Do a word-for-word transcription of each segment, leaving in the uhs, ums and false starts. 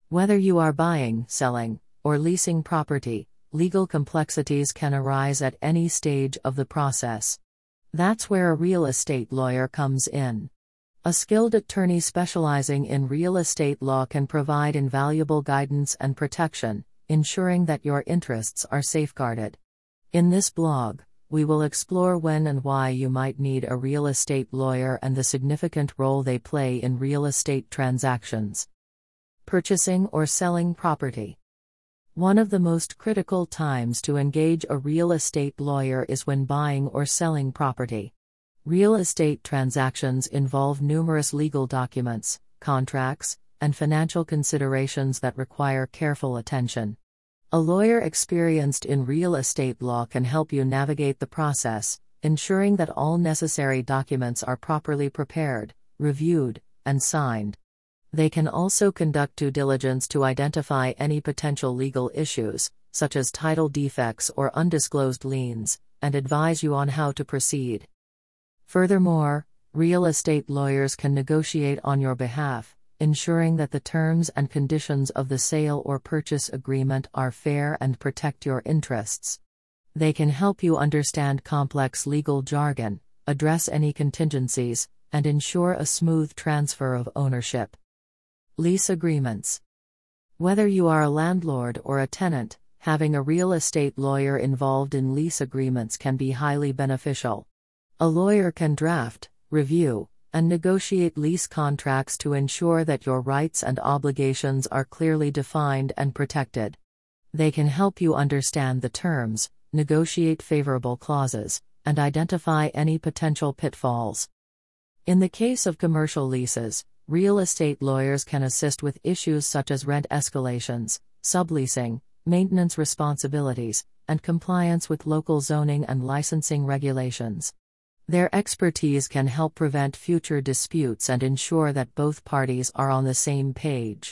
Whether you are buying, selling, or leasing property, legal complexities can arise at any stage of the process. That's where a real estate lawyer comes in. A skilled attorney specializing in real estate law can provide invaluable guidance and protection, ensuring that your interests are safeguarded. In this blog, we will explore when and why you might need a real estate lawyer and the significant role they play in real estate transactions. Purchasing or selling property. One of the most critical times to engage a real estate lawyer is when buying or selling property. Real estate transactions involve numerous legal documents, contracts, and financial considerations that require careful attention. A lawyer experienced in real estate law can help you navigate the process, ensuring that all necessary documents are properly prepared, reviewed, and signed. They can also conduct due diligence to identify any potential legal issues, such as title defects or undisclosed liens, and advise you on how to proceed. Furthermore, real estate lawyers can negotiate on your behalf, ensuring that the terms and conditions of the sale or purchase agreement are fair and protect your interests. They can help you understand complex legal jargon, address any contingencies, and ensure a smooth transfer of ownership. Lease agreements. Whether you are a landlord or a tenant, having a real estate lawyer involved in lease agreements can be highly beneficial. A lawyer can draft, review, and negotiate lease contracts to ensure that your rights and obligations are clearly defined and protected. They can help you understand the terms, negotiate favorable clauses, and identify any potential pitfalls. In the case of commercial leases, real estate lawyers can assist with issues such as rent escalations, subleasing, maintenance responsibilities, and compliance with local zoning and licensing regulations. Their expertise can help prevent future disputes and ensure that both parties are on the same page.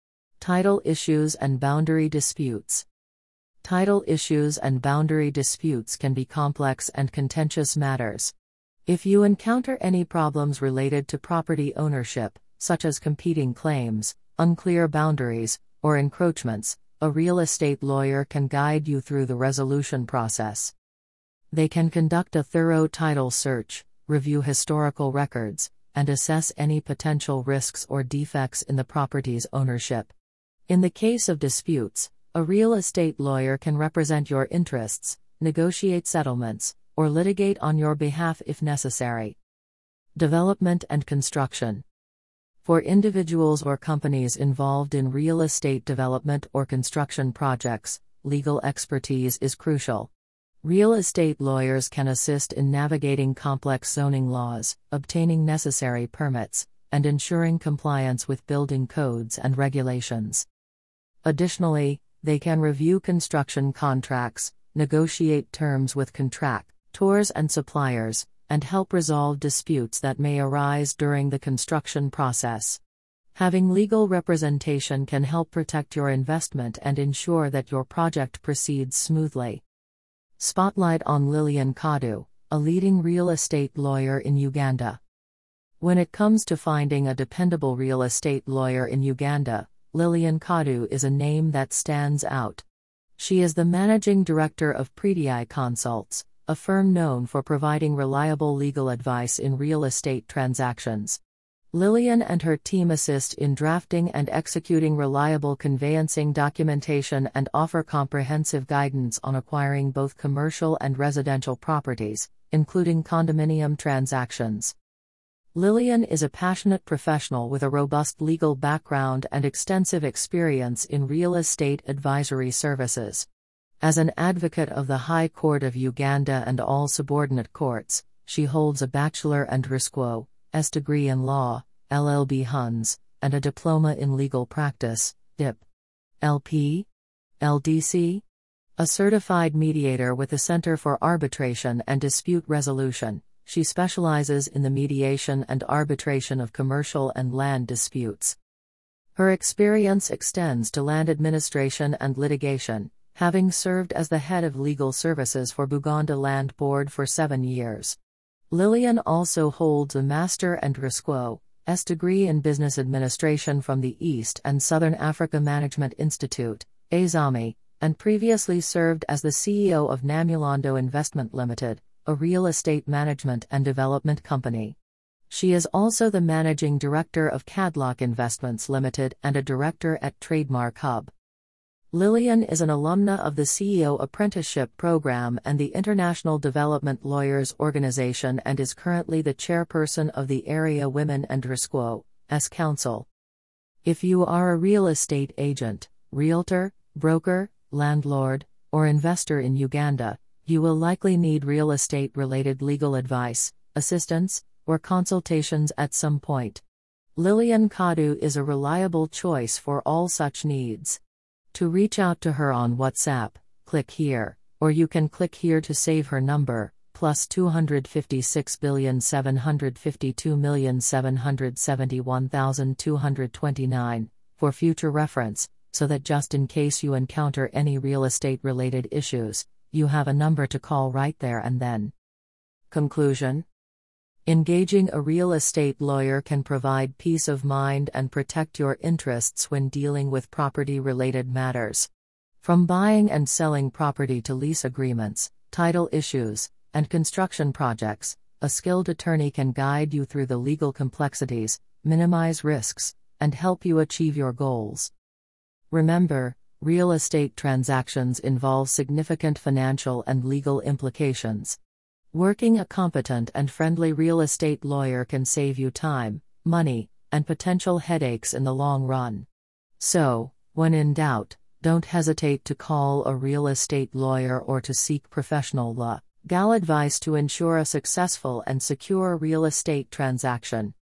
Title issues and boundary disputes. Title issues and boundary disputes can be complex and contentious matters. If you encounter any problems related to property ownership, such as competing claims, unclear boundaries, or encroachments, a real estate lawyer can guide you through the resolution process. They can conduct a thorough title search, review historical records, and assess any potential risks or defects in the property's ownership. In the case of disputes, a real estate lawyer can represent your interests, negotiate settlements, or litigate on your behalf if necessary. Development and construction. For individuals or companies involved in real estate development or construction projects, legal expertise is crucial. Real estate lawyers can assist in navigating complex zoning laws, obtaining necessary permits, and ensuring compliance with building codes and regulations. Additionally, they can review construction contracts, negotiate terms with contractors and suppliers, and help resolve disputes that may arise during the construction process. Having legal representation can help protect your investment and ensure that your project proceeds smoothly. Spotlight on Lilian Kadu, a leading real estate lawyer in Uganda. When it comes to finding a dependable real estate lawyer in Uganda, Lilian Kadu is a name that stands out. She is the managing director of Priti Consults, a firm known for providing reliable legal advice in real estate transactions. Lilian and her team assist in drafting and executing reliable conveyancing documentation and offer comprehensive guidance on acquiring both commercial and residential properties, including condominium transactions. Lilian is a passionate professional with a robust legal background and extensive experience in real estate advisory services. As an advocate of the High Court of Uganda and all subordinate courts, she holds a Bachelor and Risquo S degree in law, L L B Huns, and a diploma in legal practice, D I P. L P? L D C? A certified mediator with the Center for Arbitration and Dispute Resolution, she specializes in the mediation and arbitration of commercial and land disputes. Her experience extends to land administration and litigation, having served as the head of legal services for Buganda Land Board for seven years. Lilian also holds a Master and Risquo S degree in Business Administration from the East and Southern Africa Management Institute, Azami, and previously served as the C E O of Namulando Investment Limited, a real estate management and development company. She is also the Managing Director of Cadlock Investments Limited and a Director at Trademark Hub. Lillian is an alumna of the C E O Apprenticeship Program and the International Development Lawyers Organization and is currently the chairperson of the Area Women and Risquo's Council. If you are a real estate agent, realtor, broker, landlord, or investor in Uganda, you will likely need real estate-related legal advice, assistance, or consultations at some point. Lillian Kadu is a reliable choice for all such needs. To reach out to her on WhatsApp, click here, or you can click here to save her number, plus two hundred fifty-six billion seven hundred fifty-two million seven hundred seventy-one thousand two hundred twenty-nine, for future reference, so that just in case you encounter any real estate-related issues, you have a number to call right there and then. Conclusion: engaging a real estate lawyer can provide peace of mind and protect your interests when dealing with property-related matters. From buying and selling property to lease agreements, title issues, and construction projects, a skilled attorney can guide you through the legal complexities, minimize risks, and help you achieve your goals. Remember, real estate transactions involve significant financial and legal implications. Working a competent and friendly real estate lawyer can save you time, money, and potential headaches in the long run. So, when in doubt, don't hesitate to call a real estate lawyer or to seek professional legal advice to ensure a successful and secure real estate transaction.